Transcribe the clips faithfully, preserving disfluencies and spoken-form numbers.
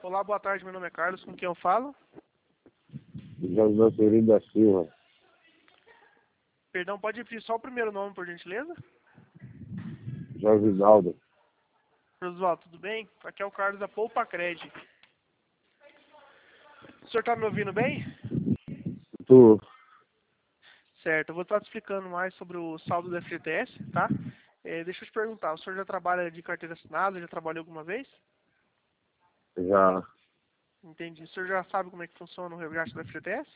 Olá, boa tarde, meu nome é Carlos, com quem eu falo? José Serino da Silva. Perdão, pode repetir só o primeiro nome, por gentileza? Josinaldo. Oswaldo, tudo bem? Aqui é o Carlos da Poupa Cred. O senhor está me ouvindo bem? Tu, Certo, eu vou estar te explicando mais sobre o saldo do F G T S, tá? É, deixa eu te perguntar, o senhor já trabalha de carteira assinada, já trabalhou alguma vez? já. Entendi. O senhor já sabe como é que funciona o resgate do F G T S?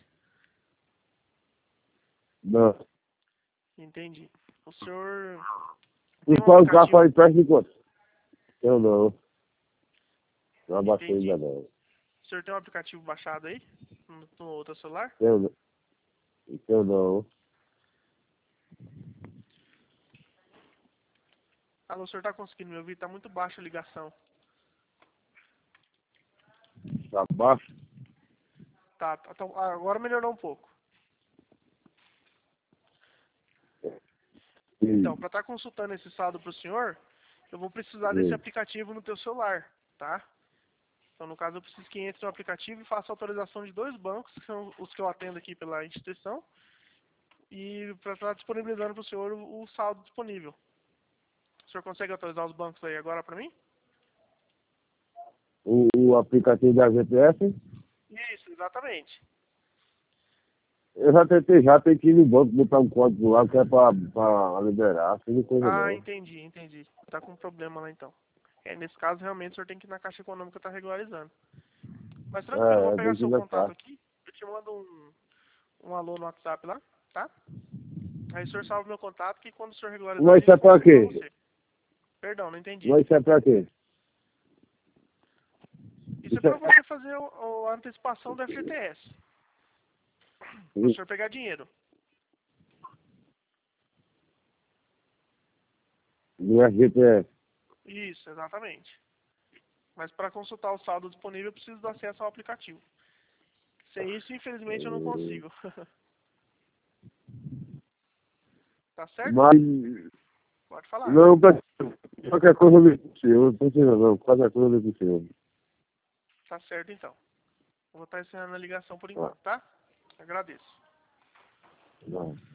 Não. Entendi. O senhor Tu tem um pode ficar aplicativo? para empréstimo de quanto? Eu não. Não abaixei Entendi. ainda não. O senhor tem um aplicativo baixado aí? No, no outro celular? Eu não. Eu não. Alô, o senhor está conseguindo me ouvir? Está muito baixa a ligação. Tá baixo? Tá, tá, tá, agora melhorou um pouco. Então, Sim. para estar consultando esse saldo para o senhor, eu vou precisar desse Sim. aplicativo no teu celular, tá? Então, no caso, eu preciso que entre no aplicativo e faça autorização de dois bancos, que são os que eu atendo aqui pela instituição, e para estar disponibilizando para o senhor o, o saldo disponível. O senhor consegue autorizar os bancos aí agora para mim? O, o aplicativo da G P S, Isso, exatamente. eu já tentei, já tem que ir no banco botar um código lá que é para liberar, assim de coisa Ah, não. entendi, entendi. Tá com problema lá então. É, nesse caso, realmente, o senhor tem que ir na Caixa Econômica estar regularizando. Mas tranquilo, eu vou É, é, pegar tem que seu contato gastar. aqui, eu te mando um, um alô no WhatsApp lá, tá? Aí o senhor salva meu contato que quando o senhor regularizar a Mas isso gente é pra consulta pra quê? você. Perdão, não entendi. Mas isso é pra quê? Isso é Isso pra é... você fazer o, o- a antecipação do F G T S. Para o senhor pegar dinheiro. Do G P S. Isso, exatamente. Mas para consultar o saldo disponível eu preciso do acesso ao aplicativo. Sem isso, infelizmente, eu não consigo. Tá certo? Mas Pode falar. não, pra- qualquer coisa eu ligo pro senhor, não precisa não, qualquer coisa eu ligo pro senhor. Tá certo então. Eu vou estar encerrando a ligação por Tá, enquanto, tá? Agradeço. tá.